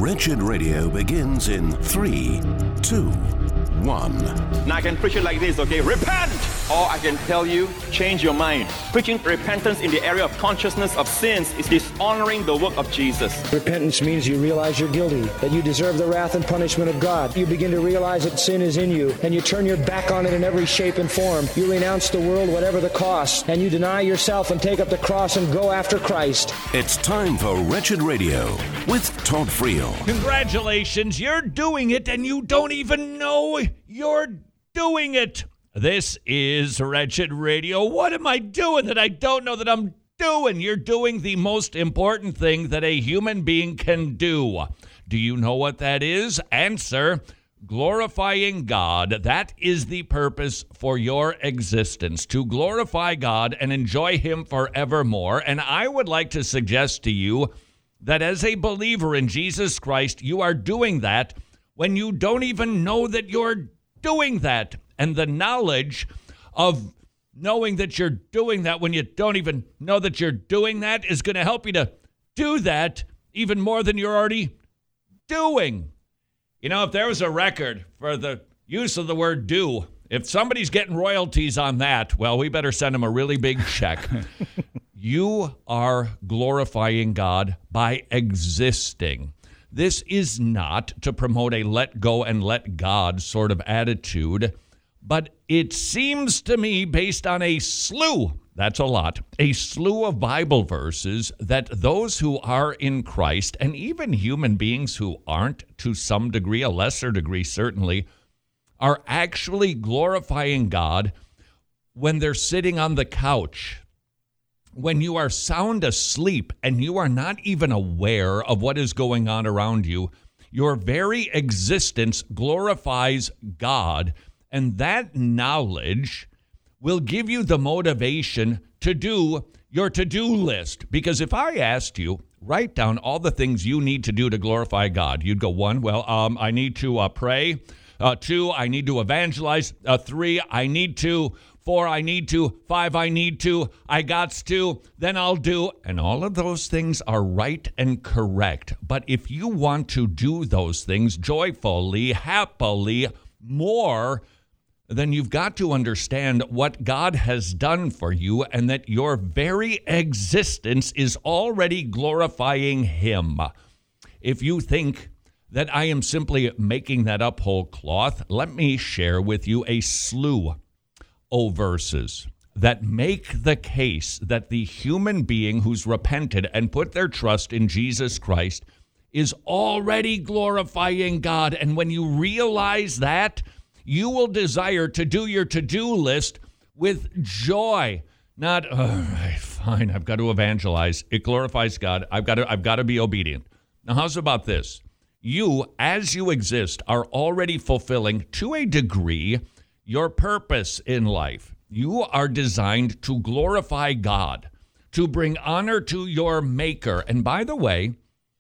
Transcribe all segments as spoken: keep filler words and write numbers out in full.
Wretched Radio begins in three, two, one. Now I can preach it like this, okay? Repent! Or I can tell you, change your mind. Preaching repentance in the area of consciousness of sins is dishonoring the work of Jesus. Repentance means you realize you're guilty, that you deserve the wrath and punishment of God. You begin to realize that sin is in you, and you turn your back on it in every shape and form. You renounce the world, whatever the cost, and you deny yourself and take up the cross and go after Christ. It's time for Wretched Radio with Todd Friel. Congratulations, you're doing it, and you don't even know you're doing it. This is Wretched Radio. What am I doing that I don't know that I'm doing? You're doing the most important thing that a human being can do. Do you know what that is? Answer: glorifying God. That is the purpose for your existence, to glorify God and enjoy Him forevermore. And I would like to suggest to you that as a believer in Jesus Christ, you are doing that when you don't even know that you're doing that. And the knowledge of knowing that you're doing that when you don't even know that you're doing that is going to help you to do that even more than you're already doing. You know, if there was a record for the use of the word do, if somebody's getting royalties on that, well, we better send them a really big check. You are glorifying God by existing. This is not to promote a let go and let God sort of attitude, but it seems to me, based on a slew, that's a lot, a slew of Bible verses, that those who are in Christ, and even human beings who aren't, to some degree, a lesser degree certainly, are actually glorifying God when they're sitting on the couch, when you are sound asleep and you are not even aware of what is going on around you. Your very existence glorifies God. And that knowledge will give you the motivation to do your to-do list. Because if I asked you, write down all the things you need to do to glorify God, you'd go, one, well, um, I need to uh, pray. Uh, two, I need to evangelize. Uh, three, I need to. Four, I need to. Five, I need to. I gots to. Then I'll do. And all of those things are right and correct. But if you want to do those things joyfully, happily, more, then you've got to understand what God has done for you and that your very existence is already glorifying Him. If you think that I am simply making that up whole cloth, let me share with you a slew of verses that make the case that the human being who's repented and put their trust in Jesus Christ is already glorifying God. And when you realize that, you will desire to do your to-do list with joy, not, all right, fine, I've got to evangelize. It glorifies God. I've got to, I've got to be obedient. Now, how's about this? You, as you exist, are already fulfilling, to a degree, your purpose in life. You are designed to glorify God, to bring honor to your Maker. And by the way,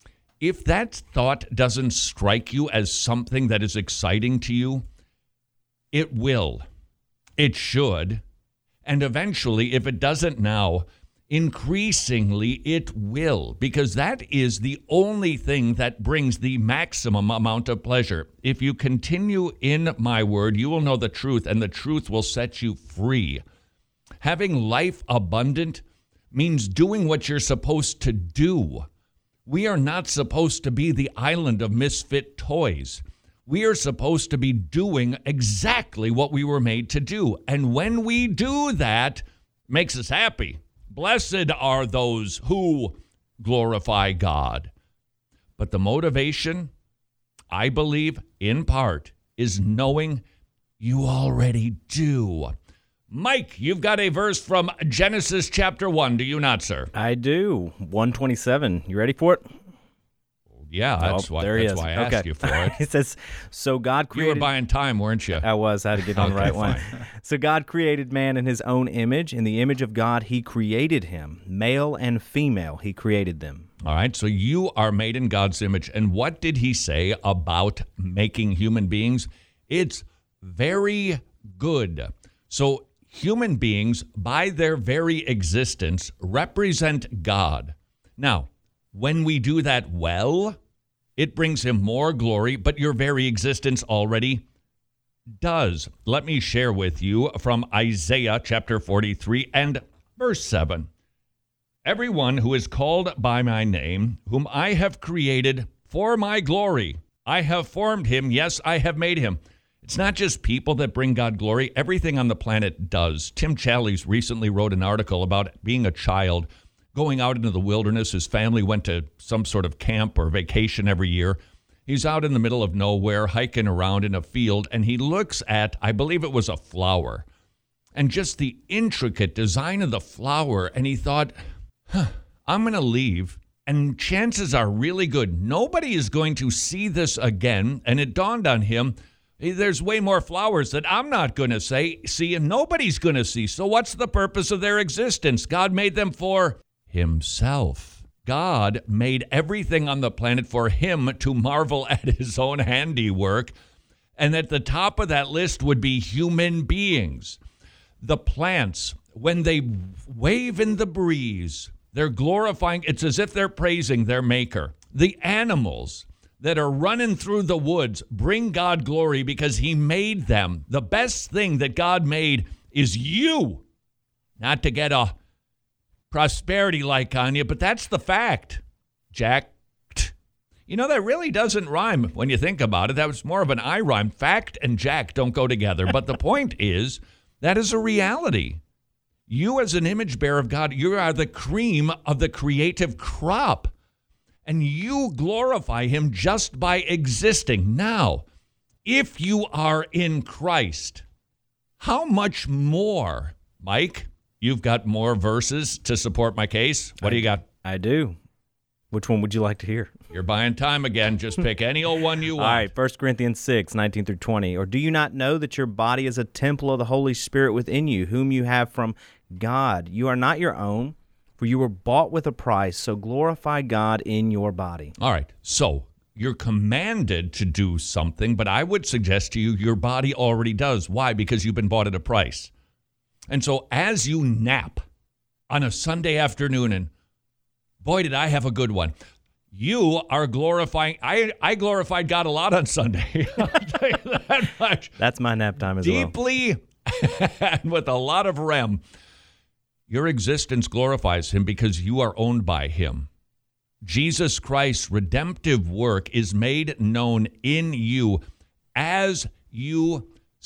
if that thought doesn't strike you as something that is exciting to you, it will. It should. And eventually, if it doesn't now, increasingly it will, because that is the only thing that brings the maximum amount of pleasure. If you continue in my word, you will know the truth, and the truth will set you free. Having life abundant means doing what you're supposed to do. We are not supposed to be the island of misfit toys. We are supposed to be doing exactly what we were made to do. And when we do that, it makes us happy. Blessed are those who glorify God. But the motivation, I believe, in part, is knowing you already do. Mike, you've got a verse from Genesis chapter one, do you not, sir? I do. one twenty-seven. You ready for it? Yeah, that's oh, why, there he that's is. why I okay. asked you for it. It says, so God created... You were buying time, weren't you? I was. I had to get on the okay, right one. fine. So God created man in His own image. In the image of God, He created him. Male and female, He created them. All right, so you are made in God's image. And what did He say about making human beings? It's very good. So human beings, by their very existence, represent God. Now, when we do that well, It brings him more glory, but your very existence already does. Let me share with you from Isaiah chapter forty-three and verse seven. Everyone who is called by my name, whom I have created for my glory, I have formed him. Yes, I have made him. It's not just people that bring God glory. Everything on the planet does. Tim Challies recently wrote an article about being a child, going out into the wilderness. His family went to some sort of camp or vacation every year. He's out in the middle of nowhere, hiking around in a field, and he looks at, I believe it was a flower, and just the intricate design of the flower, and he thought, huh, I'm going to leave, and chances are really good nobody is going to see this again. And it dawned on him, there's way more flowers that I'm not going to say, see, and nobody's going to see. So what's the purpose of their existence? God made them for himself. God made everything on the planet for him to marvel at his own handiwork. And at the top of that list would be human beings. The plants, when they wave in the breeze, they're glorifying. It's as if they're praising their maker. The animals that are running through the woods bring God glory because he made them. The best thing that God made is you. Not to get a prosperity like on you, but that's the fact. Jack. You know, that really doesn't rhyme when you think about it. That was more of an I rhyme. Fact and Jack don't go together. But the point is, that is a reality. You as an image bearer of God, you are the cream of the creative crop. And you glorify him just by existing. Now, if you are in Christ, how much more, Mike? You've got more verses to support my case. What I, do you got? I do. Which one would you like to hear? You're buying time again. Just pick any old one you want. All right, First Corinthians six, nineteen through twenty. Or do you not know that your body is a temple of the Holy Spirit within you, whom you have from God? You are not your own, for you were bought with a price, so glorify God in your body. All right, so you're commanded to do something, but I would suggest to you your body already does. Why? Because you've been bought at a price. And so as you nap on a Sunday afternoon, and boy, did I have a good one, you are glorifying. I, I glorified God a lot on Sunday. I'll tell you that much. That's my nap time as Deeply, well. And with a lot of R E M. Your existence glorifies him because you are owned by him. Jesus Christ's redemptive work is made known in you as you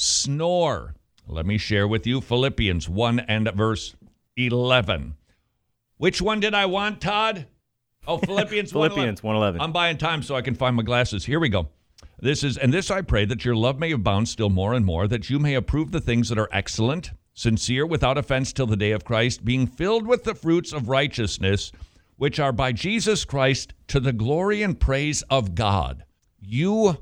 snore. Let me share with you Philippians one and verse eleven. Which one did I want, Todd? Oh, Philippians one eleven. Philippians one eleven. I'm buying time so I can find my glasses. Here we go. This is, and this I pray, that your love may abound still more and more, that you may approve the things that are excellent, sincere, without offense till the day of Christ, being filled with the fruits of righteousness, which are by Jesus Christ to the glory and praise of God. You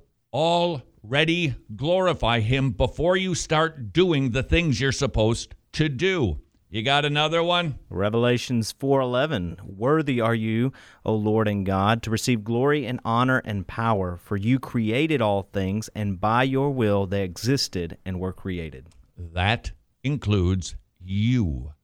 already glorify him before you start doing the things you're supposed to do. You got another one? Revelations four eleven. Worthy are you, O Lord and God, to receive glory and honor and power, for you created all things, and by your will they existed and were created. That includes you.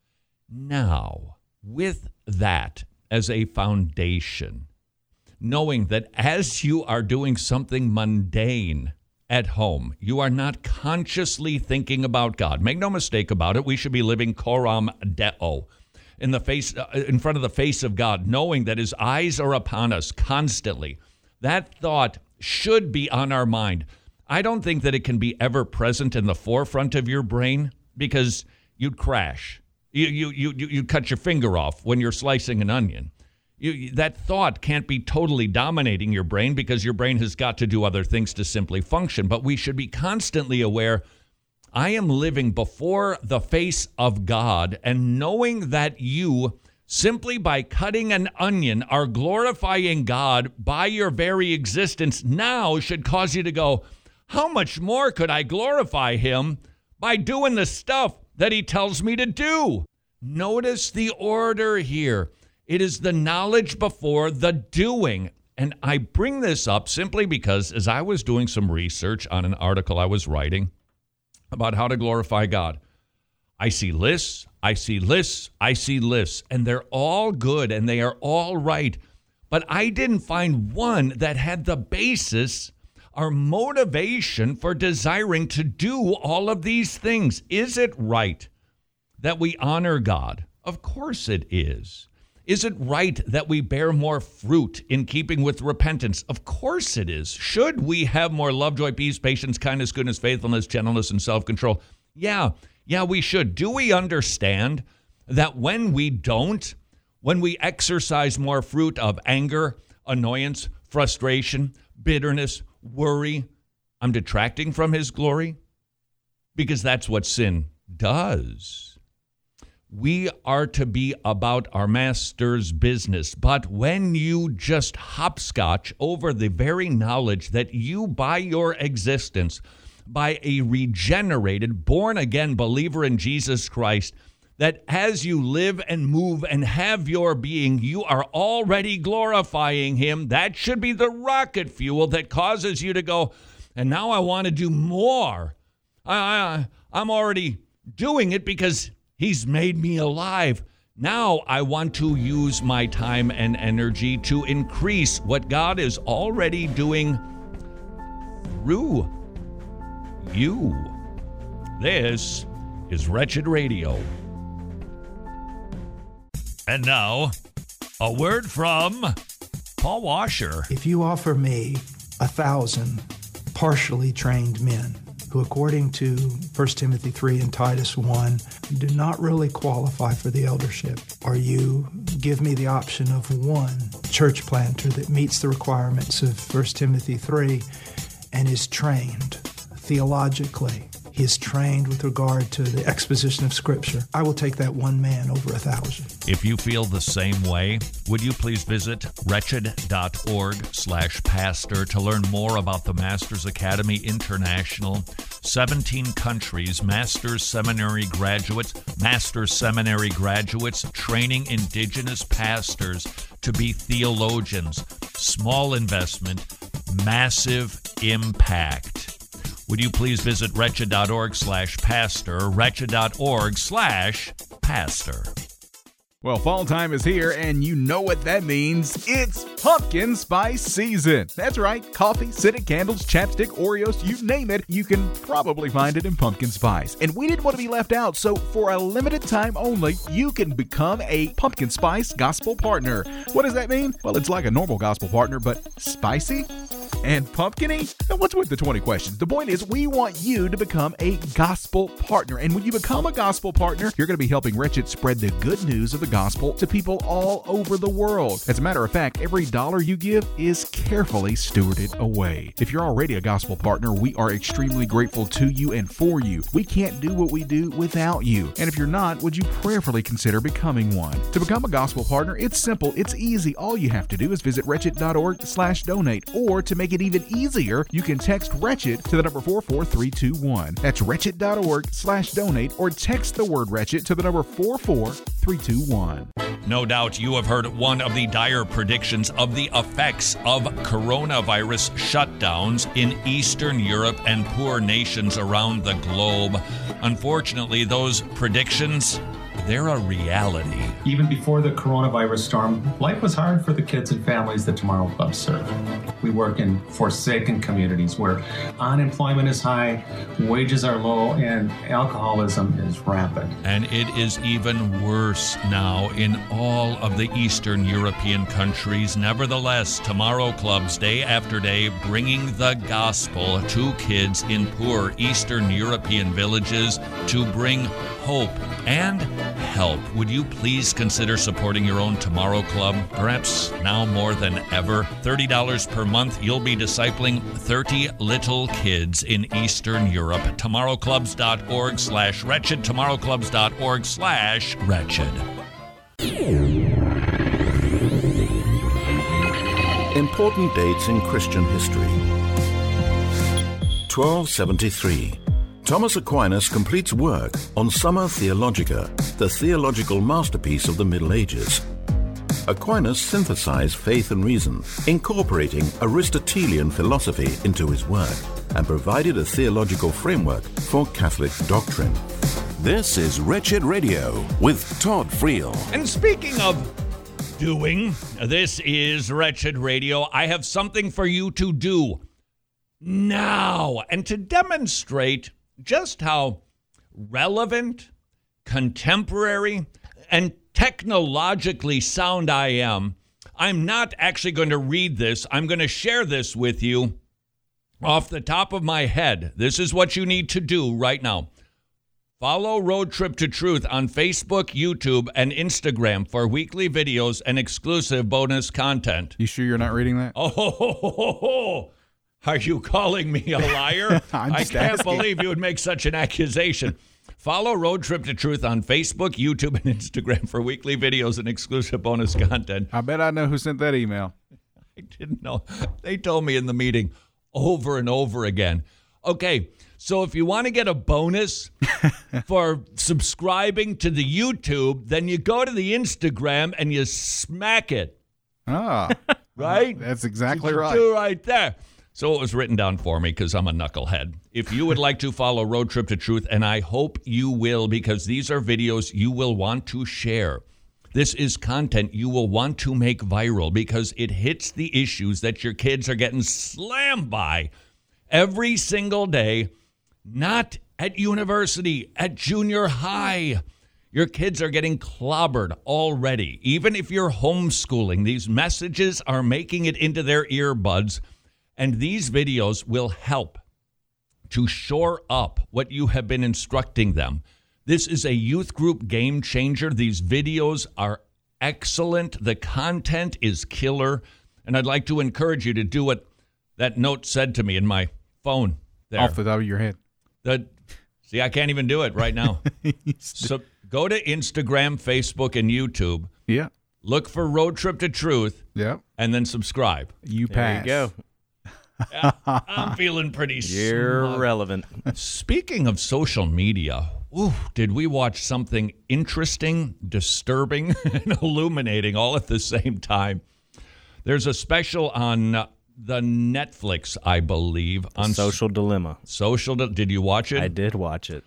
Now, with that as a foundation, knowing that as you are doing something mundane at home, you are not consciously thinking about God. Make no mistake about it. We should be living coram deo, in the face, uh, in front of the face of God, knowing that his eyes are upon us constantly. That thought should be on our mind. I don't think that it can be ever present in the forefront of your brain, because you'd crash. You you you you you'd cut your finger off when you're slicing an onion. You, that thought can't be totally dominating your brain, because your brain has got to do other things to simply function. But we should be constantly aware, I am living before the face of God, and knowing that you, simply by cutting an onion, are glorifying God by your very existence, now should cause you to go, how much more could I glorify him by doing the stuff that he tells me to do? Notice the order here. It is the knowledge before the doing. And I bring this up simply because as I was doing some research on an article I was writing about how to glorify God, I see lists, I see lists, I see lists, and they're all good and they are all right. but I didn't find one that had the basis or motivation for desiring to do all of these things. Is it right that we honor God? Of course it is. Is it right that we bear more fruit in keeping with repentance? Of course it is. Should we have more love, joy, peace, patience, kindness, goodness, faithfulness, gentleness, and self-control? Yeah, yeah, we should. Do we understand that when we don't, when we exercise more fruit of anger, annoyance, frustration, bitterness, worry, I'm detracting from his glory? Because that's what sin does. We are to be about our master's business. But when you just hopscotch over the very knowledge that you, by your existence, by a regenerated, born-again believer in Jesus Christ, that as you live and move and have your being, you are already glorifying him, that should be the rocket fuel that causes you to go, and now I want to do more. I, I, I'm already doing it because he's made me alive. Now I want to use my time and energy to increase what God is already doing through you. This is Wretched Radio. And now, a word from Paul Washer. If you offer me a thousand partially trained men who, according to First Timothy three and Titus one, do not really qualify for the eldership, or you give me the option of one church planter that meets the requirements of First Timothy three and is trained theologically, he is trained with regard to the exposition of Scripture, I will take that one man over a thousand. If you feel the same way, would you please visit wretched.org slash pastor to learn more about the Masters Academy International? seventeen countries, Masters Seminary graduates, Masters Seminary graduates training indigenous pastors to be theologians. Small investment, massive impact. Would you please visit wretched.org slash pastor, wretched.org slash pastor. Well, fall time is here, and you know what that means. It's pumpkin spice season. That's right. Coffee, scented candles, chapstick, Oreos, you name it, you can probably find it in pumpkin spice. And we didn't want to be left out, so for a limited time only, you can become a pumpkin spice gospel partner. What does that mean? Well, it's like a normal gospel partner, but spicy and pumpkin-y? Now, what's with the twenty questions? The point is, we want you to become a gospel partner. And when you become a gospel partner, you're going to be helping Wretched spread the good news of the gospel to people all over the world. As a matter of fact, every dollar you give is carefully stewarded away. If you're already a gospel partner, we are extremely grateful to you and for you. We can't do what we do without you. And if you're not, would you prayerfully consider becoming one? To become a gospel partner, it's simple, it's easy. All you have to do is visit wretched.org slash donate, or to make it even easier, you can text Wretched to the number four four three two one. That's wretched.org slash donate, or text the word Wretched to the number four four three two one. No doubt you have heard one of the dire predictions of the effects of coronavirus shutdowns in Eastern Europe and poor nations around the globe. Unfortunately, those predictions, they're a reality. Even before the coronavirus storm, life was hard for the kids and families that Tomorrow Club serve. We work in forsaken communities where unemployment is high, wages are low, and alcoholism is rampant. And it is even worse now in all of the Eastern European countries. Nevertheless, Tomorrow Club's day after day bringing the gospel to kids in poor Eastern European villages to bring hope and help. Would you please consider supporting your own Tomorrow Club? Perhaps now more than ever. thirty dollars per month, you'll be discipling thirty little kids in Eastern Europe. tomorrowclubs.org slash wretched. tomorrowclubs.org slash wretched. Important dates in Christian history. twelve seventy-three. Thomas Aquinas completes work on Summa Theologica, the theological masterpiece of the Middle Ages. Aquinas synthesized faith and reason, incorporating Aristotelian philosophy into his work, and provided a theological framework for Catholic doctrine. This is Wretched Radio with Todd Friel. And speaking of doing? This is Wretched Radio. I have something for you to do now. And to demonstrate just how relevant, contemporary, and technologically sound I am, I'm not actually going to read this. I'm going to share this with you off the top of my head. This is what you need to do right now. Follow Road Trip to Truth on Facebook, YouTube, and Instagram for weekly videos and exclusive bonus content. You sure you're not reading that? Oh, ho, ho, ho, ho. Are you calling me a liar? I'm I just can't asking. believe you would make such an accusation. Follow Road Trip to Truth on Facebook, YouTube, and Instagram for weekly videos and exclusive bonus content. I bet I know who sent that email. I didn't know. They told me in the meeting over and over again. Okay, so if you want to get a bonus for subscribing to the YouTube, then you go to the Instagram and you smack it. Ah, right? That's exactly You right. do right there. So it was written down for me because I'm a knucklehead. If you would like to follow Road Trip to Truth, and I hope you will, because these are videos you will want to share. This is content you will want to make viral because it hits the issues that your kids are getting slammed by every single day. Not at university, at junior high. Your kids are getting clobbered already. Even if you're homeschooling, these messages are making it into their earbuds. And these videos will help to shore up what you have been instructing them. This is a youth group game changer. These videos are excellent. The content is killer. And I'd like to encourage you to do what that note said to me in my phone there. Off the top of your head. The, see, I can't even do it right now. So go to Instagram, Facebook, and YouTube. Yeah. Look for Road Trip to Truth. Yep. And then subscribe. You pass. There you go. Yeah, I'm feeling pretty You're smug. relevant. Speaking of social media, ooh, did we watch something interesting, disturbing, and illuminating all at the same time? There's a special on uh, the Netflix, I believe. on Social Dilemma. Social. Di- did you watch it? I did watch it.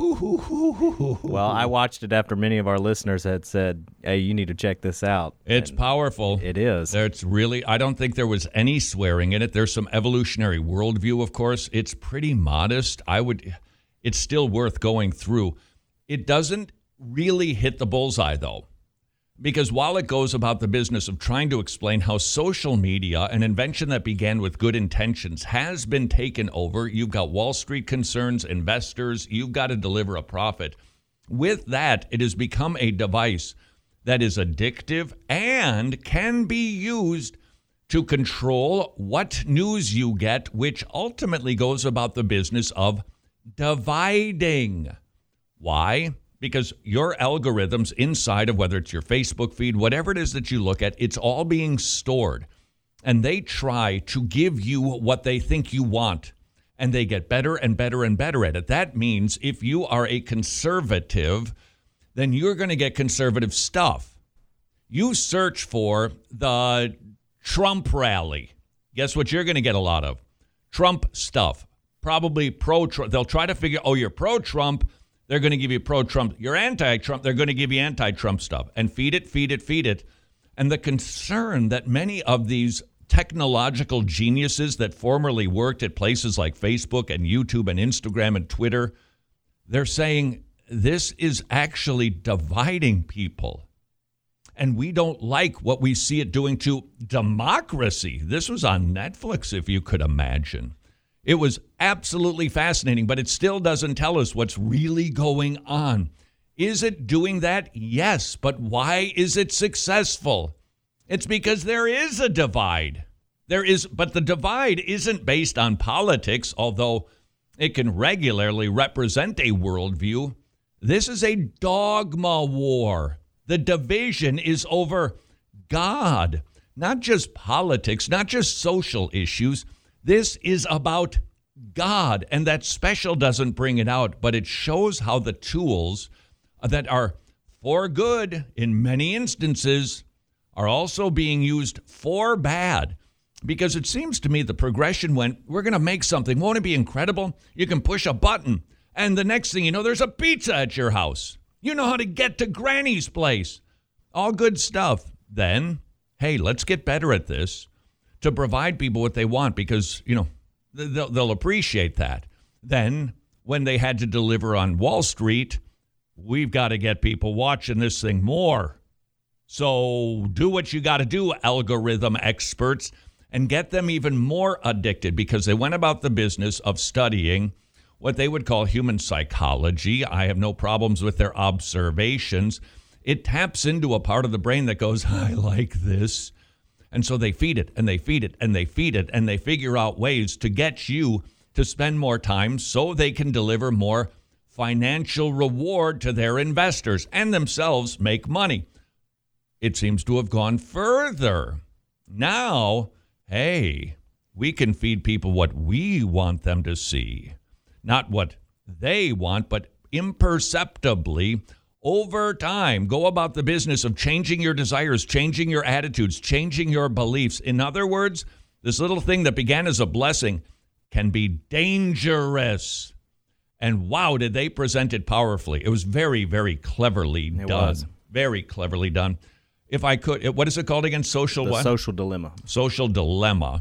Well, I watched it after many of our listeners had said, hey, you need to check this out. It's And powerful. It is. It's really, I don't think there was any swearing in it. There's some evolutionary worldview, of course. It's pretty modest. I would, it's still worth going through. It doesn't really hit the bullseye, though, because while it goes about the business of trying to explain how social media, an invention that began with good intentions, has been taken over, you've got Wall Street concerns, investors, you've got to deliver a profit. With that, it has become a device that is addictive and can be used to control what news you get, which ultimately goes about the business of dividing. Why? Because your algorithms inside of whether it's your Facebook feed, whatever it is that you look at, it's all being stored. And they try to give you what they think you want. And they get better and better and better at it. That means if you are a conservative, then you're going to get conservative stuff. You search for the Trump rally. Guess what you're going to get a lot of? Trump stuff. Probably pro-Trump. They'll try to figure, oh, you're pro-Trump. They're going to give you pro-Trump. You're anti-Trump. They're going to give you anti-Trump stuff. And feed it, feed it, feed it. And the concern that many of these technological geniuses that formerly worked at places like Facebook and YouTube and Instagram and Twitter, they're saying this is actually dividing people. And we don't like what we see it doing to democracy. This was on Netflix, if you could imagine. It was absolutely fascinating, but it still doesn't tell us what's really going on. Is it doing that? Yes, but why is it successful? It's because there is a divide. There is, but the divide isn't based on politics, although it can regularly represent a worldview. This is a dogma war. The division is over God, not just politics, not just social issues. This is about God, and that special doesn't bring it out, but it shows how the tools that are for good in many instances are also being used for bad. Because it seems to me the progression went, we're going to make something. Won't it be incredible? You can push a button, and the next thing you know, there's a pizza at your house. You know how to get to Granny's place. All good stuff. then, hey, let's get better at this to provide people what they want because, you know, they'll, they'll appreciate that. Then when they had to deliver on Wall Street, we've got to get people watching this thing more. So do what you got to do, algorithm experts, and get them even more addicted because they went about the business of studying what they would call human psychology. I have no problems with their observations. It taps into a part of the brain that goes, I like this. And so they feed it and they feed it and they feed it and they figure out ways to get you to spend more time so they can deliver more financial reward to their investors and themselves make money. It seems to have gone further. Now, hey, we can feed people what we want them to see, not what they want, but imperceptibly over time, go about the business of changing your desires, changing your attitudes, changing your beliefs. In other words, this little thing that began as a blessing can be dangerous. And wow, did they present it powerfully. It was very, very cleverly it done. Was. Very cleverly done. If I could, what is it called again? Social the what? Social Dilemma. Social Dilemma.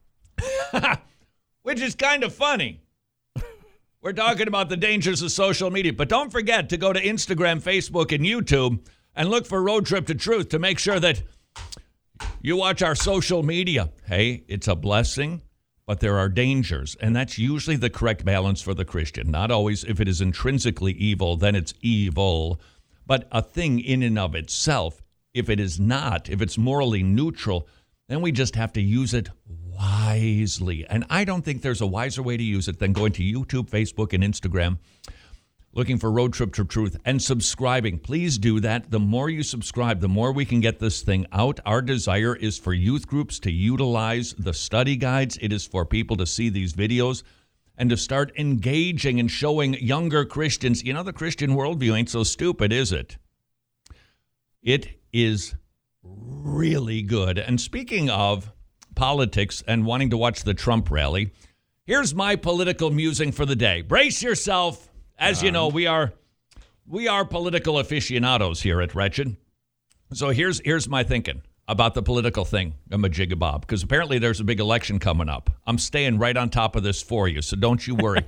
Which is kind of funny. We're talking about the dangers of social media. But don't forget to go to Instagram, Facebook, and YouTube and look for Road Trip to Truth to make sure that you watch our social media. Hey, it's a blessing, but there are dangers. And that's usually the correct balance for the Christian. Not always. If it is intrinsically evil, then it's evil. But a thing in and of itself, if it is not, if it's morally neutral, then we just have to use it wisely. And I don't think there's a wiser way to use it than going to YouTube, Facebook, and Instagram, looking for Road Trip to Truth, and subscribing. Please do that. The more you subscribe, the more we can get this thing out. Our desire is for youth groups to utilize the study guides. It is for people to see these videos and to start engaging and showing younger Christians, you know, the Christian worldview ain't so stupid, is it? It is really good. And speaking of politics and wanting to watch the Trump rally, here's my political musing for the day. Brace yourself. As you know, we are we are political aficionados here at Wretched. So here's here's my thinking about the political thing, Majigga-Bob, because apparently there's a big election coming up. I'm staying right on top of this for you, so don't you worry.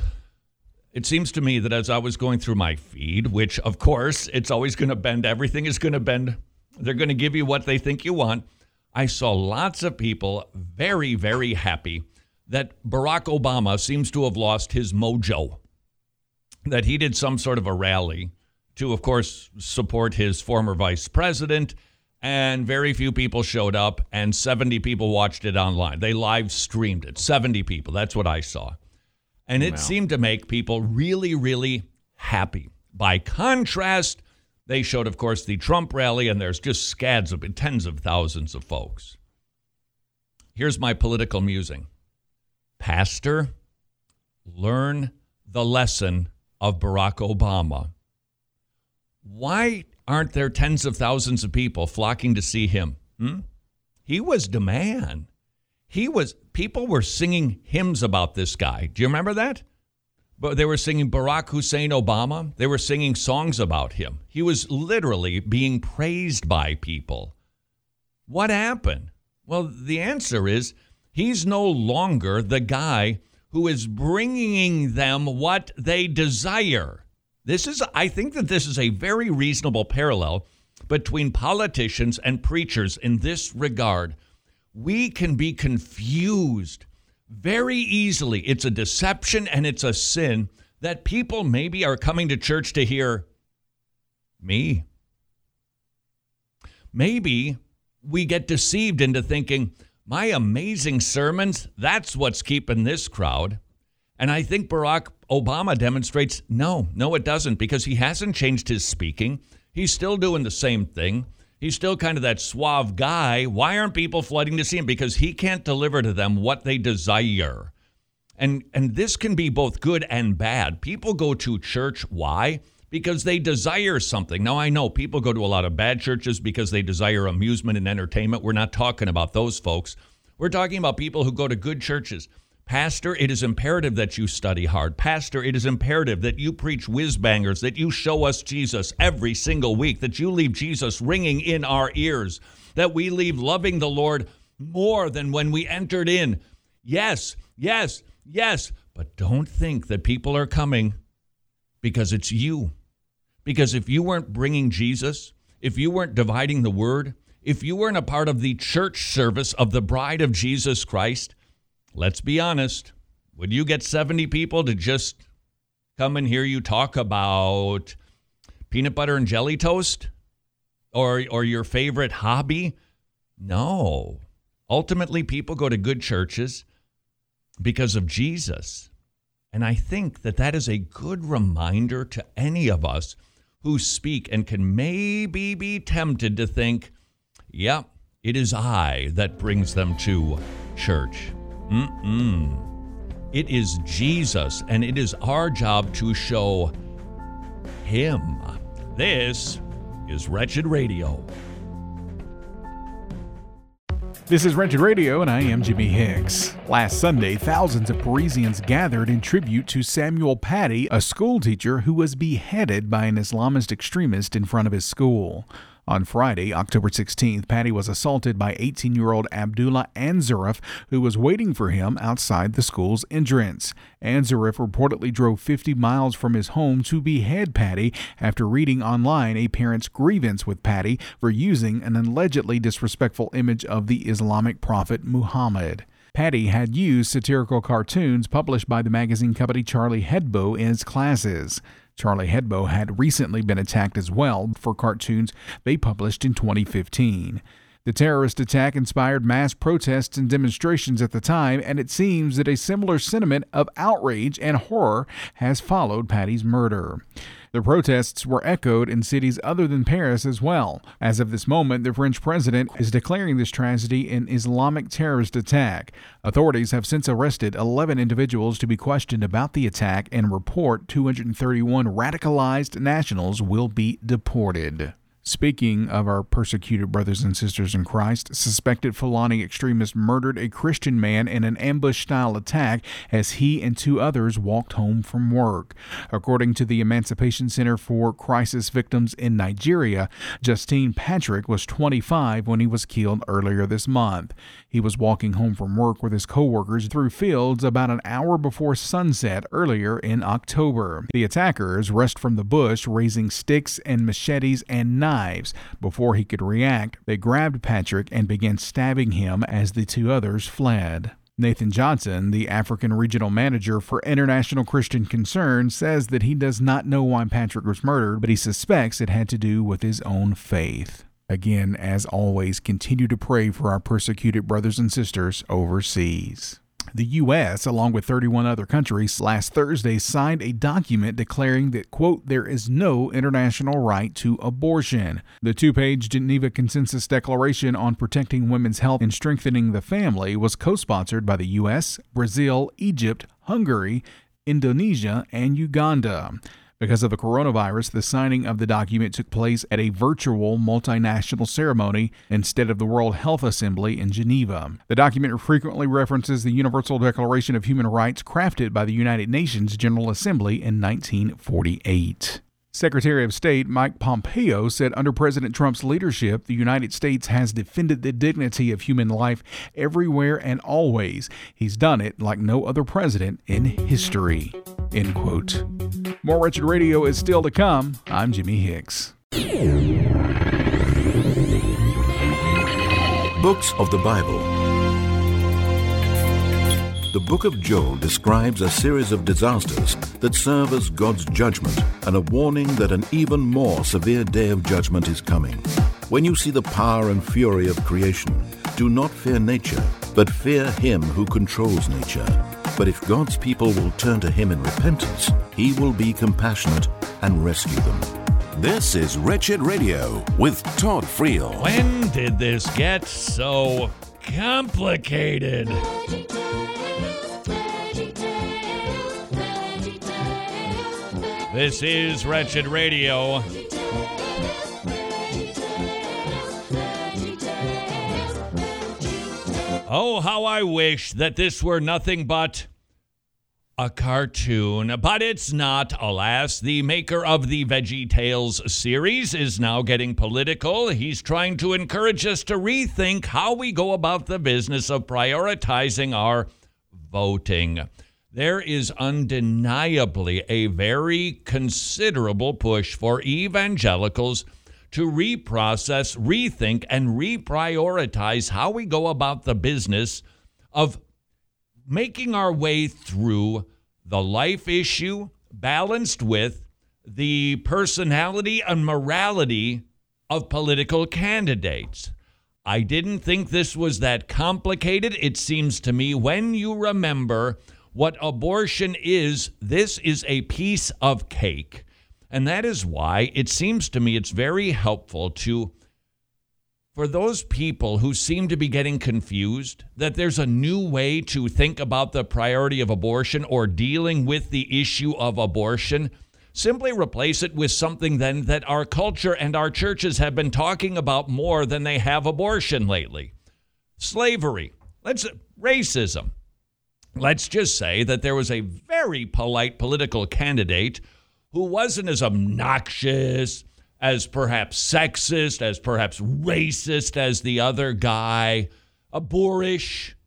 It seems to me that as I was going through my feed, which, of course, it's always going to bend. Everything is going to bend. They're going to give you what they think you want. I saw lots of people very, very happy that Barack Obama seems to have lost his mojo, that he did some sort of a rally to, of course, support his former vice president, and very few people showed up, and seventy people watched it online. They live streamed it. seventy people. That's what I saw. And it wow. seemed to make people really, really happy. By contrast, they showed, of course, the Trump rally, and there's just scads of it, tens of thousands of folks. Here's my political musing. Pastor, learn the lesson of Barack Obama. Why aren't there tens of thousands of people flocking to see him? Hmm? He was the man. He was, people were singing hymns about this guy. Do you remember that? But they were singing Barack Hussein Obama. They were singing songs about him. He was literally being praised by people. What happened? Well, the answer is he's no longer the guy who is bringing them what they desire. This is, I think that this is a very reasonable parallel between politicians and preachers in this regard. We can be confused very easily. It's a deception and it's a sin that people maybe are coming to church to hear me. Maybe we get deceived into thinking, my amazing sermons, that's what's keeping this crowd. And I think Barack Obama demonstrates, no, no, it doesn't, because he hasn't changed his speaking. He's still doing the same thing. He's still kind of that suave guy. Why aren't people flooding to see him? Because he can't deliver to them what they desire. And and this can be both good and bad. People go to church. Why? Because they desire something. Now, I know people go to a lot of bad churches because they desire amusement and entertainment. We're not talking about those folks. We're talking about people who go to good churches Pastor, it is imperative that you study hard. Pastor, it is imperative that you preach whiz-bangers, that you show us Jesus every single week, that you leave Jesus ringing in our ears, that we leave loving the Lord more than when we entered in. Yes, yes, yes, but don't think that people are coming because it's you. Because if you weren't bringing Jesus, if you weren't dividing the word, if you weren't a part of the church service of the bride of Jesus Christ, let's be honest, would you get seventy people to just come and hear you talk about peanut butter and jelly toast or, or your favorite hobby? No. Ultimately, people go to good churches because of Jesus. And I think that that is a good reminder to any of us who speak and can maybe be tempted to think, yeah, it is I that brings them to church. Mm-mm. It is Jesus, and it is our job to show him. This is Wretched Radio. This is Wretched Radio, and I am Jimmy Hicks. Last Sunday, thousands of Parisians gathered in tribute to Samuel Paty, a school teacher who was beheaded by an Islamist extremist in front of his school. On Friday, October sixteenth, Paty was assaulted by eighteen-year-old Abdullah Anzarif, who was waiting for him outside the school's entrance. Anzarif reportedly drove fifty miles from his home to behead Paty after reading online a parent's grievance with Paty for using an allegedly disrespectful image of the Islamic prophet Muhammad. Paty had used satirical cartoons published by the magazine company Charlie Hebdo in his classes. Charlie Hebdo had recently been attacked as well for cartoons they published in twenty fifteen. The terrorist attack inspired mass protests and demonstrations at the time, and it seems that a similar sentiment of outrage and horror has followed Paty's murder. The protests were echoed in cities other than Paris as well. As of this moment, the French president is declaring this tragedy an Islamic terrorist attack. Authorities have since arrested eleven individuals to be questioned about the attack and report two hundred thirty-one radicalized nationals will be deported. Speaking of our persecuted brothers and sisters in Christ, suspected Fulani extremists murdered a Christian man in an ambush-style attack as he and two others walked home from work. According to the Emancipation Center for Crisis Victims in Nigeria, Justine Patrick was twenty-five when he was killed earlier this month. He was walking home from work with his co-workers through fields about an hour before sunset earlier in October. The attackers rushed from the bush, raising sticks and machetes and knives. Before he could react, they grabbed Patrick and began stabbing him as the two others fled. Nathan Johnson, the African regional manager for International Christian Concern, says that he does not know why Patrick was murdered, but he suspects it had to do with his own faith. Again, as always, continue to pray for our persecuted brothers and sisters overseas. The U S, along with thirty-one other countries, last Thursday signed a document declaring that, quote, there is no international right to abortion. The two-page Geneva Consensus Declaration on Protecting Women's Health and Strengthening the Family was co-sponsored by the U S, Brazil, Egypt, Hungary, Indonesia, and Uganda. Because of the coronavirus, the signing of the document took place at a virtual multinational ceremony instead of the World Health Assembly in Geneva. The document frequently references the Universal Declaration of Human Rights crafted by the United Nations General Assembly in nineteen forty-eight. Secretary of State Mike Pompeo said under President Trump's leadership, the United States has defended the dignity of human life everywhere and always. He's done it like no other president in history. End quote. More Wretched Radio is still to come. I'm Jimmy Hicks. Books of the Bible. The book of Joel describes a series of disasters that serve as God's judgment and a warning that an even more severe day of judgment is coming. When you see the power and fury of creation, do not fear nature, but fear him who controls nature. But if God's people will turn to him in repentance, he will be compassionate and rescue them. This is Wretched Radio with Todd Friel. When did this get so complicated? This is Wretched Radio. Oh, how I wish that this were nothing but a cartoon, but it's not, alas. The maker of the Veggie Tales series is now getting political. He's trying to encourage us to rethink how we go about the business of prioritizing our voting. There is undeniably a very considerable push for evangelicals to reprocess, rethink, and reprioritize how we go about the business of making our way through the life issue balanced with the personality and morality of political candidates. I didn't think this was that complicated. It seems to me when you remember what abortion is, this is a piece of cake. And that is why it seems to me it's very helpful to, for those people who seem to be getting confused, that there's a new way to think about the priority of abortion or dealing with the issue of abortion. Simply replace it with something then that our culture and our churches have been talking about more than they have abortion lately. Slavery. Let's racism. Let's just say that there was a very polite political candidate who wasn't as obnoxious, as perhaps sexist, as perhaps racist as the other guy, a boorish,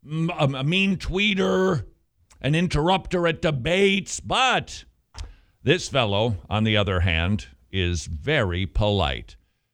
a mean tweeter, an interrupter at debates. But this fellow, on the other hand, is very polite.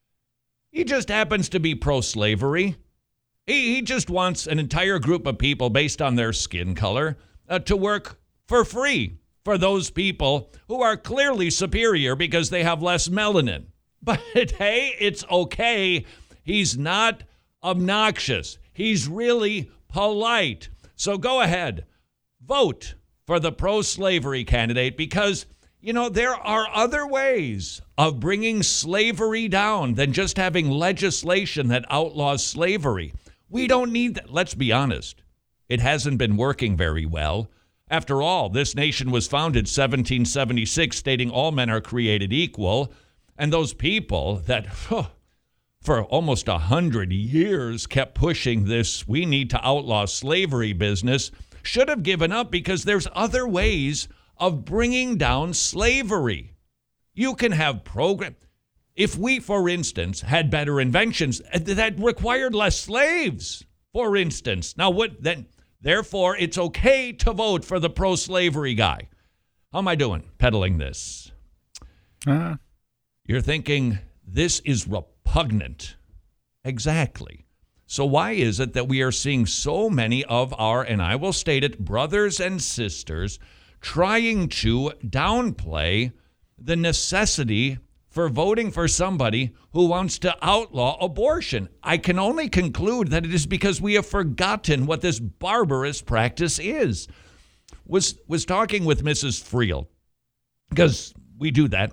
He just happens to be pro-slavery. He, he just wants an entire group of people based on their skin color uh, to work for free for those people who are clearly superior because they have less melanin. But hey, it's okay. He's not obnoxious. He's really polite. So go ahead, vote for the pro-slavery candidate because, you know, there are other ways of bringing slavery down than just having legislation that outlaws slavery. We don't need that. Let's be honest. It hasn't been working very well. After all, this nation was founded seventeen seventy-six, stating all men are created equal. And those people that huh, for almost a hundred years kept pushing this, we need to outlaw slavery business, should have given up because there's other ways of bringing down slavery. You can have program. If we, for instance, had better inventions that required less slaves, for instance. Now, what then? Therefore, it's okay to vote for the pro-slavery guy. How am I doing peddling this? Uh-huh. You're thinking, this is repugnant. Exactly. So why is it that we are seeing so many of our, and I will state it, brothers and sisters trying to downplay the necessity for voting for somebody who wants to outlaw abortion? I can only conclude that it is because we have forgotten what this barbarous practice is. Was was talking with Missus Friel, because we do that,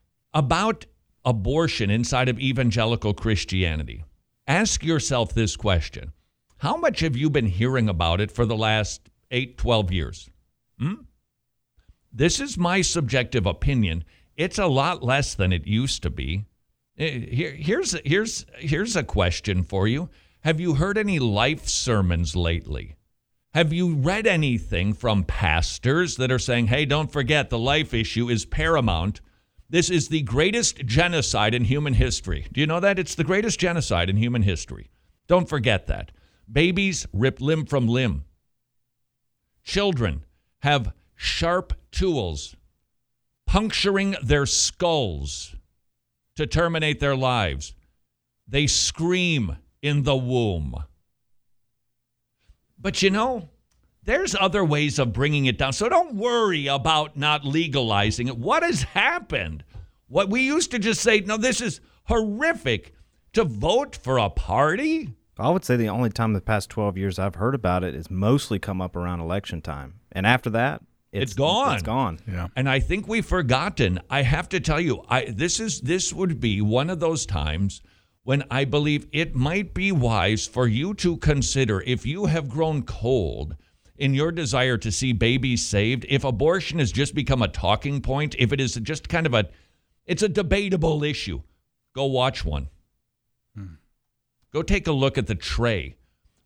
about abortion inside of evangelical Christianity. Ask yourself this question. How much have you been hearing about it for the last eight, twelve years? Hmm? This is my subjective opinion. It's a lot less than it used to be. Here, here's, here's, here's a question for you. Have you heard any life sermons lately? Have you read anything from pastors that are saying, hey, don't forget the life issue is paramount. This is the greatest genocide in human history. Do you know that? It's the greatest genocide in human history. Don't forget that. Babies ripped limb from limb. Children have sharp tools puncturing their skulls to terminate their lives. They scream in the womb. But you know, there's other ways of bringing it down. So don't worry about not legalizing it. What has happened? What we used to just say, no, this is horrific. To vote for a party? I would say the only time in the past twelve years I've heard about it is mostly come up around election time. And after that, It's, it's gone. It's gone. Yeah. And I think we've forgotten. I have to tell you, I this is this would be one of those times when I believe it might be wise for you to consider, if you have grown cold in your desire to see babies saved, if abortion has just become a talking point, if it is just kind of a, it's a debatable issue, go watch one. Hmm. Go take a look at the tray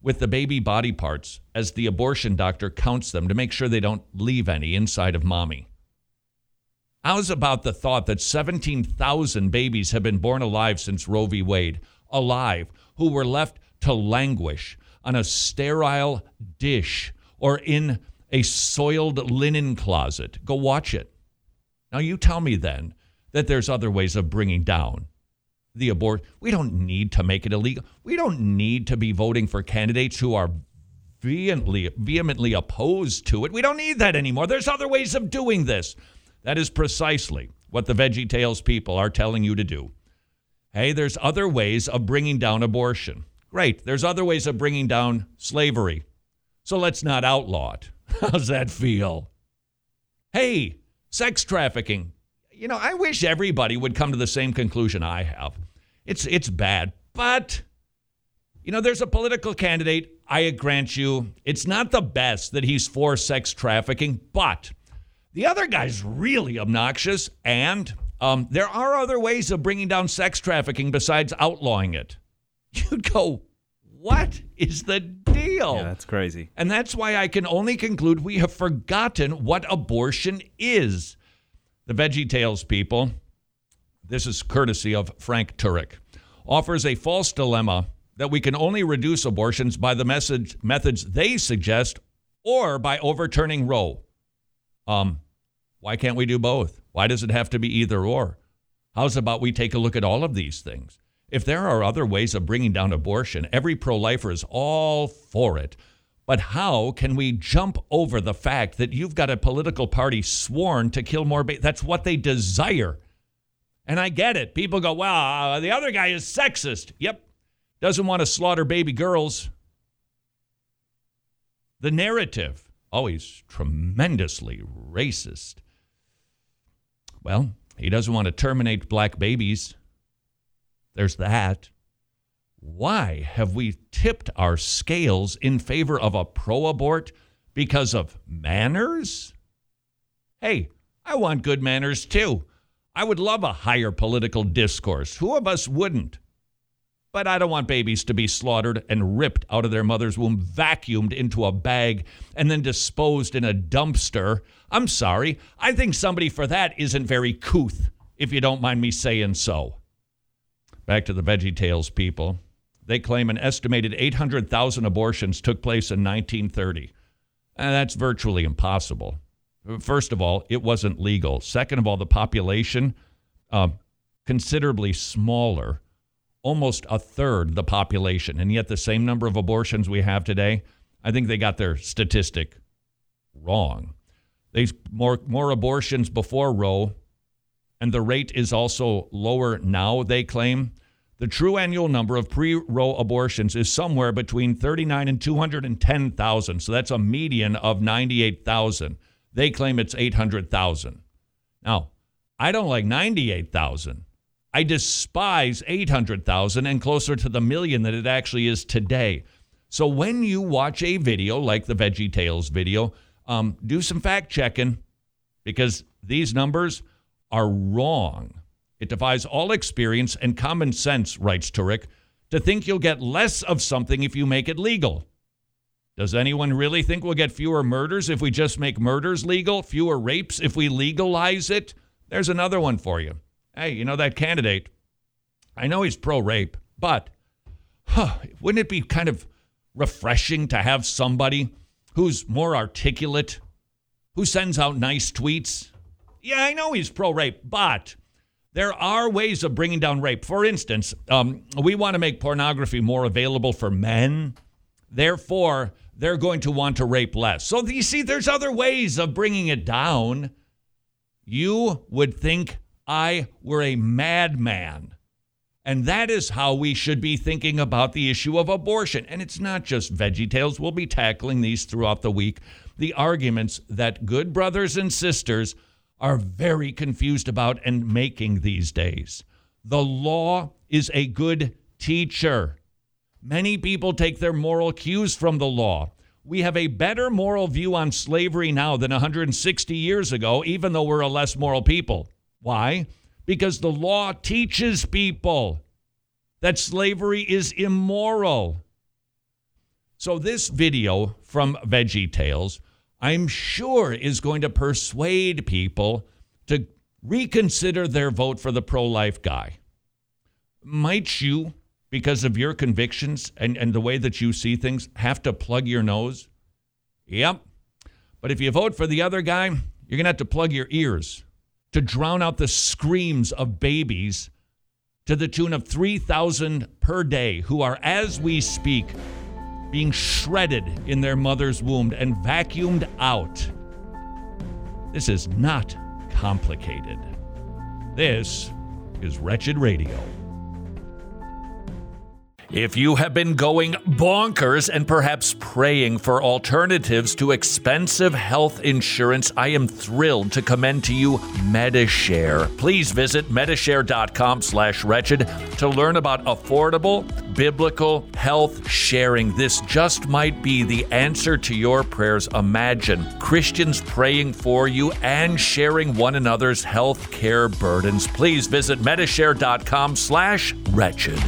with the baby body parts as the abortion doctor counts them to make sure they don't leave any inside of mommy? How's about the thought that seventeen thousand babies have been born alive since Roe v. Wade, alive, who were left to languish on a sterile dish or in a soiled linen closet? Go watch it. Now you tell me then that there's other ways of bringing down the abort. We don't need to make it illegal. We don't need to be voting for candidates who are vehemently, vehemently opposed to it. We don't need that anymore. There's other ways of doing this. That is precisely what the VeggieTales people are telling you to do. Hey, there's other ways of bringing down abortion. Great. There's other ways of bringing down slavery. So let's not outlaw it. How's that feel? Hey, sex trafficking. You know, I wish everybody would come to the same conclusion I have. It's it's bad. But, you know, there's a political candidate, I grant you, it's not the best that he's for sex trafficking, but the other guy's really obnoxious, and um, there are other ways of bringing down sex trafficking besides outlawing it. You'd go, what is the deal? Yeah, that's crazy. And that's why I can only conclude we have forgotten what abortion is. The VeggieTales people, this is courtesy of Frank Turek, offers a false dilemma that we can only reduce abortions by the message, methods they suggest or by overturning Roe. Um, why can't we do both? Why does it have to be either or? How's about we take a look at all of these things? If there are other ways of bringing down abortion, every pro-lifer is all for it. But how can we jump over the fact that you've got a political party sworn to kill more babies? That's what they desire. And I get it. People go, well, uh, the other guy is sexist. Yep. Doesn't want to slaughter baby girls. The narrative, always tremendously racist. Well, he doesn't want to terminate black babies. There's that. Why have we tipped our scales in favor of a pro-abort? Because of manners? Hey, I want good manners too. I would love a higher political discourse. Who of us wouldn't? But I don't want babies to be slaughtered and ripped out of their mother's womb, vacuumed into a bag, and then disposed in a dumpster. I'm sorry. I think somebody for that isn't very couth, if you don't mind me saying so. Back to the VeggieTales people. They claim an estimated eight hundred thousand abortions took place in nineteen thirty. And that's virtually impossible. First of all, it wasn't legal. Second of all, the population, uh, considerably smaller, almost a third the population, and yet the same number of abortions we have today. I think they got their statistic wrong. There's more, more abortions before Roe, and the rate is also lower now, they claim. The true annual number of pre-Roe abortions is somewhere between thirty-nine and two hundred ten thousand. So that's a median of ninety-eight thousand. They claim it's eight hundred thousand. Now, I don't like ninety-eight thousand. I despise eight hundred thousand and closer to the million that it actually is today. So when you watch a video like the VeggieTales video, um, do some fact checking, because these numbers are wrong. It defies all experience and common sense, writes Turek, to think you'll get less of something if you make it legal. Does anyone really think we'll get fewer murders if we just make murders legal? Fewer rapes if we legalize it? There's another one for you. Hey, you know that candidate? I know he's pro-rape, but huh, wouldn't it be kind of refreshing to have somebody who's more articulate, who sends out nice tweets? Yeah, I know he's pro-rape, but there are ways of bringing down rape. For instance, um, we want to make pornography more available for men. Therefore, they're going to want to rape less. So you see, there's other ways of bringing it down. You would think I were a madman. And that is how we should be thinking about the issue of abortion. And it's not just VeggieTales. We'll be tackling these throughout the week. The arguments that good brothers and sisters are very confused about and making these days. The law is a good teacher. Many people take their moral cues from the law. We have a better moral view on slavery now than one hundred sixty years ago, even though we're a less moral people. Why? Because the law teaches people that slavery is immoral. So this video from Veggie Tales, I'm sure, is going to persuade people to reconsider their vote for the pro-life guy. Might you, because of your convictions and, and the way that you see things, have to plug your nose? Yep. But if you vote for the other guy, you're going to have to plug your ears to drown out the screams of babies to the tune of three thousand per day who are, as we speak, being shredded in their mother's womb and vacuumed out. This is not complicated. This is Wretched Radio. If you have been going bonkers and perhaps praying for alternatives to expensive health insurance, I am thrilled to commend to you Medi-Share. Please visit Medi-Share.com slash wretched to learn about affordable, biblical health sharing. This just might be the answer to your prayers. Imagine Christians praying for you and sharing one another's health care burdens. Please visit Medi-Share.com slash wretched.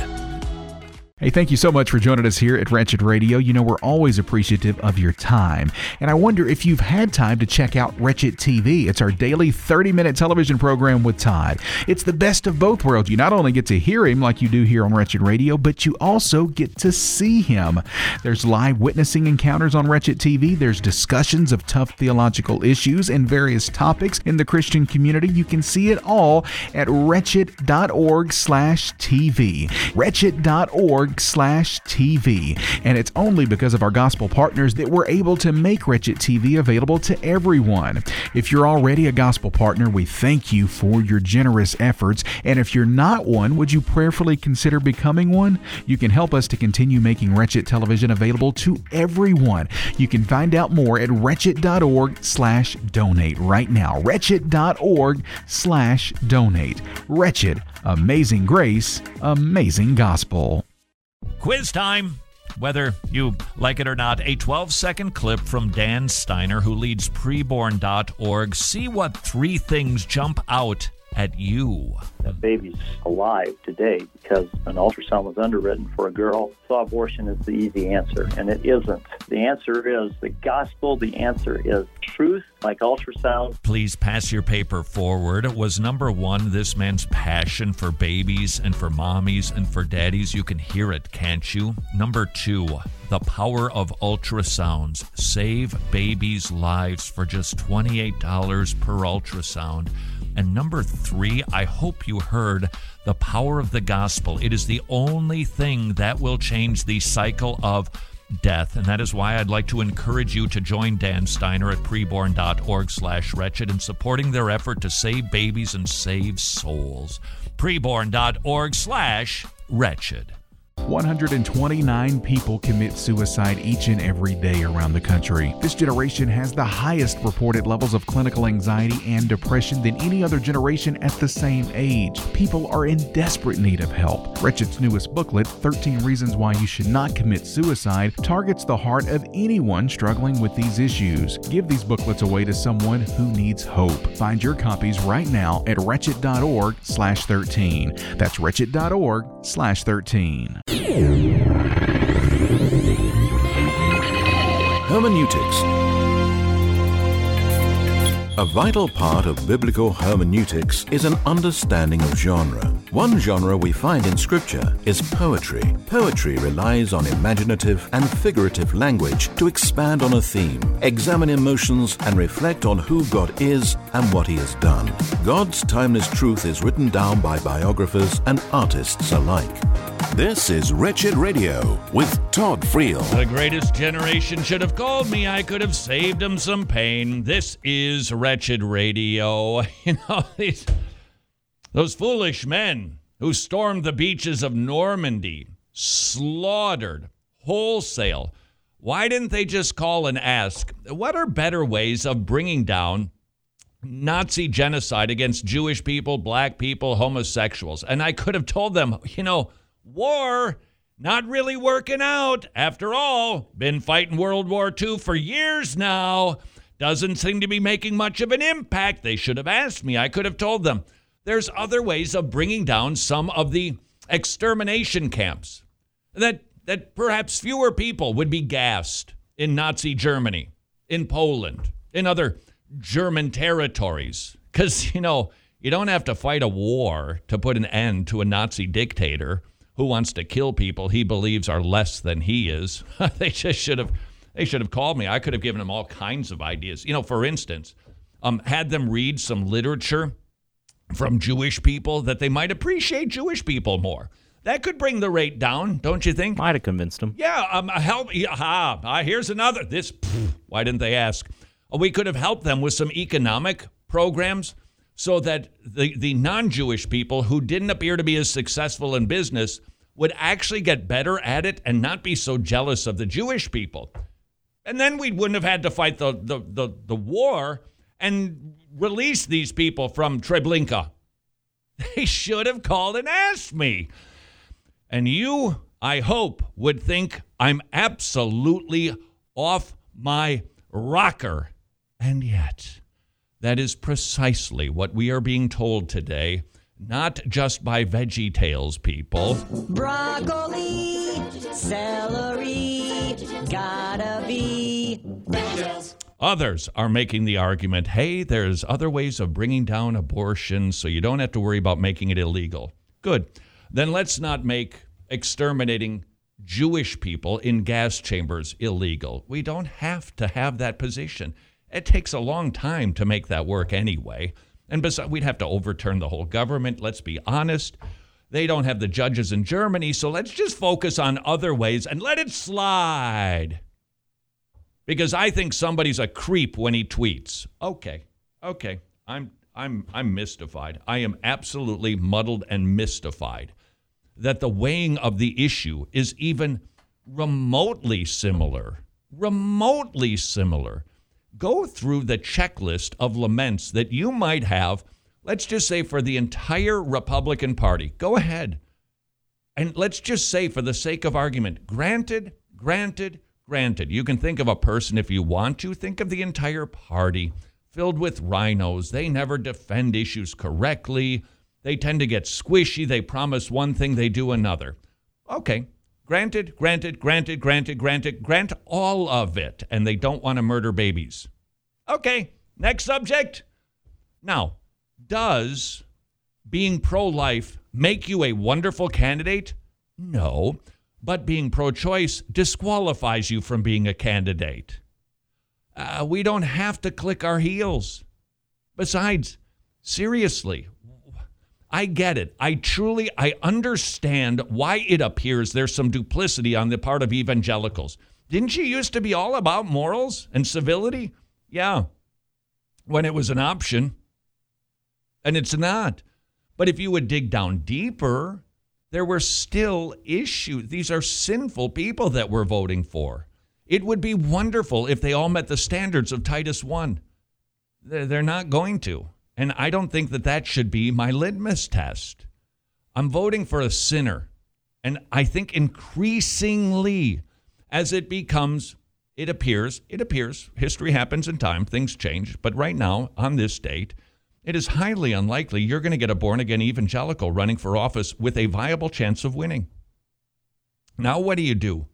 Hey, thank you so much for joining us here at Wretched Radio. You know, we're always appreciative of your time. And I wonder if you've had time to check out Wretched T V. It's our daily thirty-minute television program with Todd. It's the best of both worlds. You not only get to hear him like you do here on Wretched Radio, but you also get to see him. There's live witnessing encounters on Wretched T V. There's discussions of tough theological issues and various topics in the Christian community. You can see it all at wretched.org slash TV. Wretched.org slash TV. And it's only because of our gospel partners that we're able to make Wretched T V available to everyone. If you're already a gospel partner, we thank you for your generous efforts. And if you're not one, would you prayerfully consider becoming one? You can help us to continue making Wretched Television available to everyone. You can find out more at wretched.org slash donate right now. Wretched.org slash donate. Wretched, amazing grace, amazing gospel. Quiz time. Whether you like it or not, a twelve-second clip from Dan Steiner, who leads preborn dot org. See what three things jump out at you. That baby's alive today because an ultrasound was underwritten for a girl. So abortion is the easy answer, and it isn't. The answer is the gospel. The answer is truth, like ultrasound. Please pass your paper forward. Was number one this man's passion for babies and for mommies and for daddies? You can hear it, can't you? Number two, the power of ultrasounds. Save babies' lives for just twenty-eight dollars per ultrasound. And number three, I hope you heard the power of the gospel. It is the only thing that will change the cycle of death. And that is why I'd like to encourage you to join Dan Steiner at preborn.org slash wretched in supporting their effort to save babies and save souls. preborn.org slash wretched. one hundred twenty-nine people commit suicide each and every day around the country. This generation has the highest reported levels of clinical anxiety and depression than any other generation at the same age. People are in desperate need of help. Wretched's newest booklet, thirteen Reasons Why You Should Not Commit Suicide, targets the heart of anyone struggling with these issues. Give these booklets away to someone who needs hope. Find your copies right now at wretched.org slash 13. That's wretched.org slash 13. Hermeneutics. A vital part of biblical hermeneutics is an understanding of genre. One genre we find in Scripture is poetry. Poetry relies on imaginative and figurative language to expand on a theme, examine emotions, and reflect on who God is and what He has done. God's timeless truth is written down by biographers and artists alike. This is Wretched Radio with Todd Friel. The greatest generation should have called me. I could have saved them some pain. This is Wretched Radio. You know, these, those foolish men who stormed the beaches of Normandy, slaughtered, wholesale. Why didn't they just call and ask, what are better ways of bringing down Nazi genocide against Jewish people, black people, homosexuals? And I could have told them, you know, war, not really working out. After all, been fighting World War Two for years now. Doesn't seem to be making much of an impact. They should have asked me. I could have told them. There's other ways of bringing down some of the extermination camps that that perhaps fewer people would be gassed in Nazi Germany, in Poland, in other German territories. Because, you know, you don't have to fight a war to put an end to a Nazi dictator who wants to kill people he believes are less than he is. They just should have they should have called me. I could have given them all kinds of ideas. You know, for instance, um, had them read some literature from Jewish people that they might appreciate Jewish people more. That could bring the rate down, don't you think? Might have convinced them. Yeah, um, help. Aha, uh, here's another. This, pff, why didn't they ask? Uh, we could have helped them with some economic programs so that the, the non-Jewish people who didn't appear to be as successful in business would actually get better at it and not be so jealous of the Jewish people. And then we wouldn't have had to fight the, the, the, the war and release these people from Treblinka. They should have called and asked me. And you, I hope, would think I'm absolutely off my rocker. And yet, that is precisely what we are being told today, not just by Veggie Tales people. Broccoli, celery, gotta be Veggie Tales. Others are making the argument, hey, there's other ways of bringing down abortion so you don't have to worry about making it illegal. Good. Then let's not make exterminating Jewish people in gas chambers illegal. We don't have to have that position. It takes a long time to make that work anyway. And besides, we'd have to overturn the whole government. Let's be honest. They don't have the judges in Germany, so let's just focus on other ways and let it slide. Because I think somebody's a creep when he tweets. Okay, okay, I'm I'm I'm mystified. I am absolutely muddled and mystified that the weighing of the issue is even remotely similar. Remotely similar. Go through the checklist of laments that you might have, let's just say for the entire Republican Party. Go ahead. And let's just say for the sake of argument, granted, granted, Granted, you can think of a person if you want to. Think of the entire party filled with rhinos. They never defend issues correctly. They tend to get squishy. They promise one thing, they do another. Okay, granted, granted, granted, granted, granted, grant all of it. And they don't want to murder babies. Okay, next subject. Now, does being pro-life make you a wonderful candidate? No. But being pro-choice disqualifies you from being a candidate. Uh, we don't have to click our heels. Besides, seriously, I get it. I truly, I understand why it appears there's some duplicity on the part of evangelicals. Didn't you used to be all about morals and civility? Yeah, when it was an option. And it's not. But if you would dig down deeper, there were still issues. These are sinful people that we're voting for. It would be wonderful if they all met the standards of Titus one. They're not going to. And I don't think that that should be my litmus test. I'm voting for a sinner. And I think increasingly, as it becomes, it appears, it appears, history happens in time, things change. But right now, on this date, it is highly unlikely you're going to get a born-again evangelical running for office with a viable chance of winning. Now, what do you do?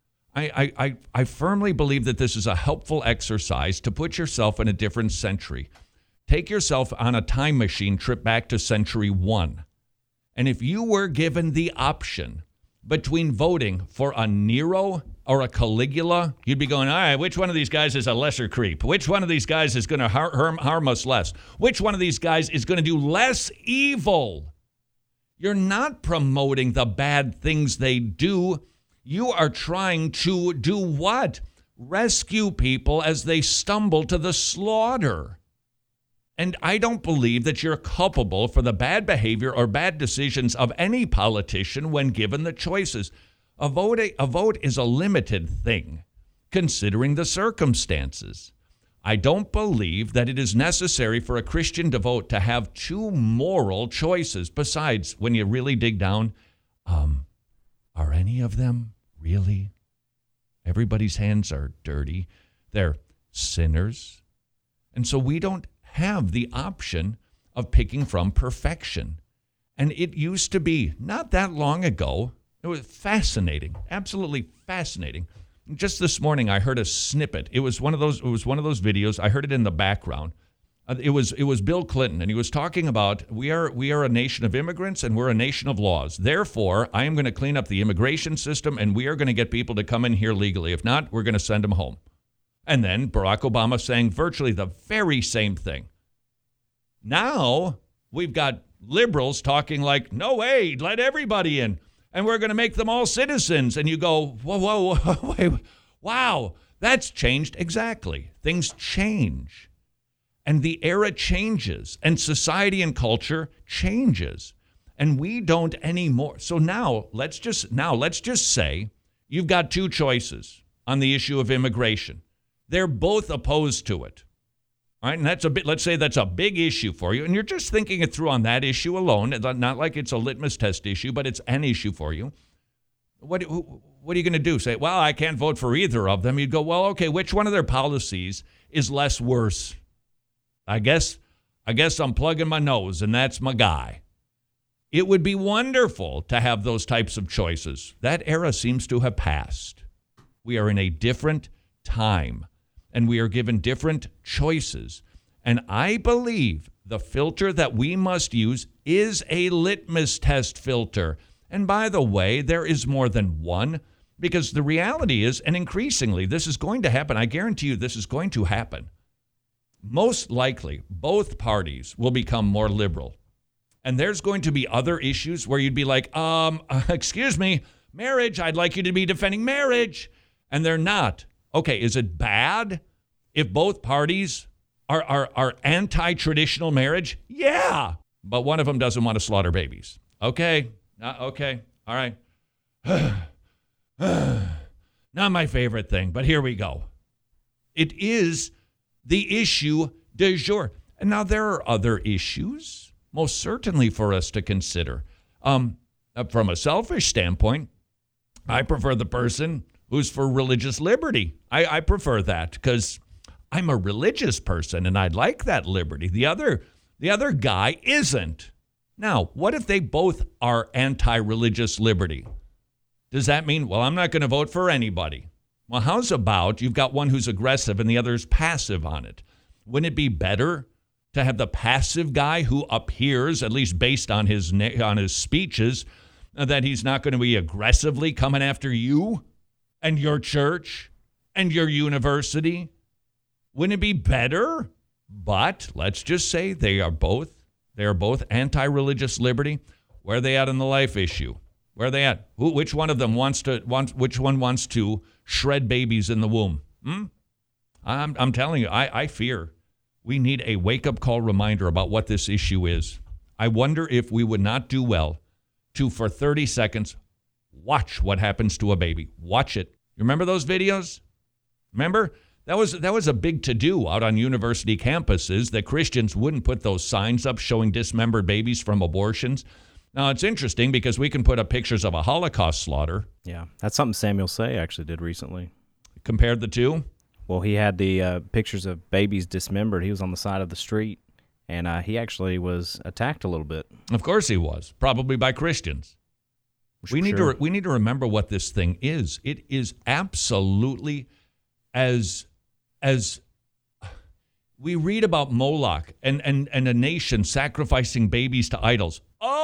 I, I, I, I firmly believe that this is a helpful exercise to put yourself in a different century. Take yourself on a time machine trip back to century one. And if you were given the option between voting for a Nero or a Caligula, you'd be going, all right, which one of these guys is a lesser creep? Which one of these guys is going to har- harm, harm us less? Which one of these guys is going to do less evil? You're not promoting the bad things they do. You are trying to do what? Rescue people as they stumble to the slaughter. And I don't believe that you're culpable for the bad behavior or bad decisions of any politician when given the choices. A vote, a vote is a limited thing, considering the circumstances. I don't believe that it is necessary for a Christian to vote to have two moral choices. Besides, when you really dig down, um, are any of them really? Everybody's hands are dirty. They're sinners. And so we don't have the option of picking from perfection. And it used to be, not that long ago, It was fascinating, absolutely fascinating. Just this morning, I heard a snippet. It was one of those. It was one of those videos. I heard it in the background. Uh, it was it was Bill Clinton, and he was talking about we are we are a nation of immigrants and we're a nation of laws. Therefore, I am going to clean up the immigration system, and we are going to get people to come in here legally. If not, we're going to send them home. And then Barack Obama saying virtually the very same thing. Now we've got liberals talking like, no way, let everybody in. And we're going to make them all citizens. And you go, whoa, whoa, whoa, wait, wow, that's changed. Exactly. Things change. And the era changes. And society and culture changes. And we don't anymore. So now let's just now let's just say you've got two choices on the issue of immigration. They're both opposed to it. All right, and that's a bit, let's say that's a big issue for you, and you're just thinking it through on that issue alone, not like it's a litmus test issue, but it's an issue for you. What, what are you going to do? Say, well, I can't vote for either of them. You'd go, well, okay, which one of their policies is less worse? I guess, I guess I'm plugging my nose, and that's my guy. It would be wonderful to have those types of choices. That era seems to have passed. We are in a different time. And we are given different choices. And I believe the filter that we must use is a litmus test filter. And by the way, there is more than one, because the reality is, and increasingly, this is going to happen. I guarantee you this is going to happen. Most likely, both parties will become more liberal. And there's going to be other issues where you'd be like, um, excuse me, marriage, I'd like you to be defending marriage. And they're not. Okay, is it bad if both parties are, are, are anti-traditional marriage? Yeah, but one of them doesn't want to slaughter babies. Okay, uh, okay, all right. Not my favorite thing, but here we go. It is the issue du jour. And now there are other issues, most certainly for us to consider. Um, from a selfish standpoint, I prefer the person who's for religious liberty. I, I prefer that because I'm a religious person and I'd like that liberty. The other, the other guy isn't. Now, what if they both are anti-religious liberty? Does that mean, well, I'm not going to vote for anybody? Well, how's about you've got one who's aggressive and the other is passive on it? Wouldn't it be better to have the passive guy who appears, at least based on his on his speeches, that he's not going to be aggressively coming after you and your church, and your university? Wouldn't it be better? But let's just say they are both they are both anti-religious liberty. Where are they at on the life issue? Where are they at? Who, which one of them wants to wants which one wants to shred babies in the womb? Hmm? I'm I'm telling you, I, I fear we need a wake-up call reminder about what this issue is. I wonder if we would not do well to, for thirty seconds, watch what happens to a baby. Watch it. You remember those videos? Remember? That was that was a big to-do out on university campuses that Christians wouldn't put those signs up showing dismembered babies from abortions. Now, it's interesting because we can put up pictures of a Holocaust slaughter. Yeah, that's something Samuel Say actually did recently. Compared the two? Well, he had the uh, pictures of babies dismembered. He was on the side of the street, and uh, he actually was attacked a little bit. Of course he was, probably by Christians. We need Sure. to we need to remember what this thing is. It is absolutely as as we read about Moloch and, and, and a nation sacrificing babies to idols.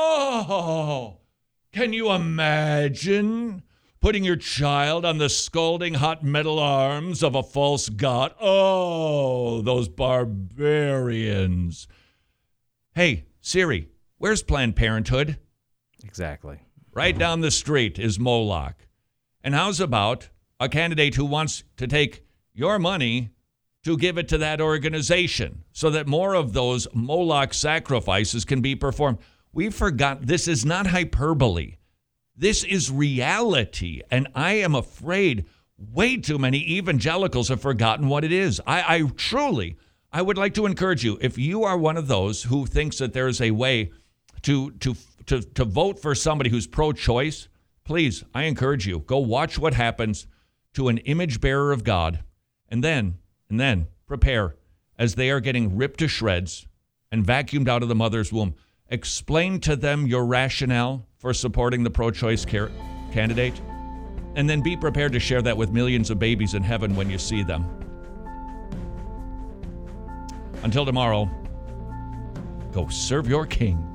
Oh, can you imagine putting your child on the scalding hot metal arms of a false god? Oh, those barbarians. Hey, Siri, where's Planned Parenthood? Exactly. Right down the street is Moloch. And how's about a candidate who wants to take your money to give it to that organization so that more of those Moloch sacrifices can be performed? We forgot this is not hyperbole. This is reality. And I am afraid way too many evangelicals have forgotten what it is. I, I truly, I would like to encourage you, if you are one of those who thinks that there is a way to to to to vote for somebody who's pro-choice, please, I encourage you, go watch what happens to an image bearer of God, and then and then prepare as they are getting ripped to shreds and vacuumed out of the mother's womb. Explain to them your rationale for supporting the pro-choice care, candidate, and then be prepared to share that with millions of babies in heaven when you see them. Until tomorrow, go serve your King.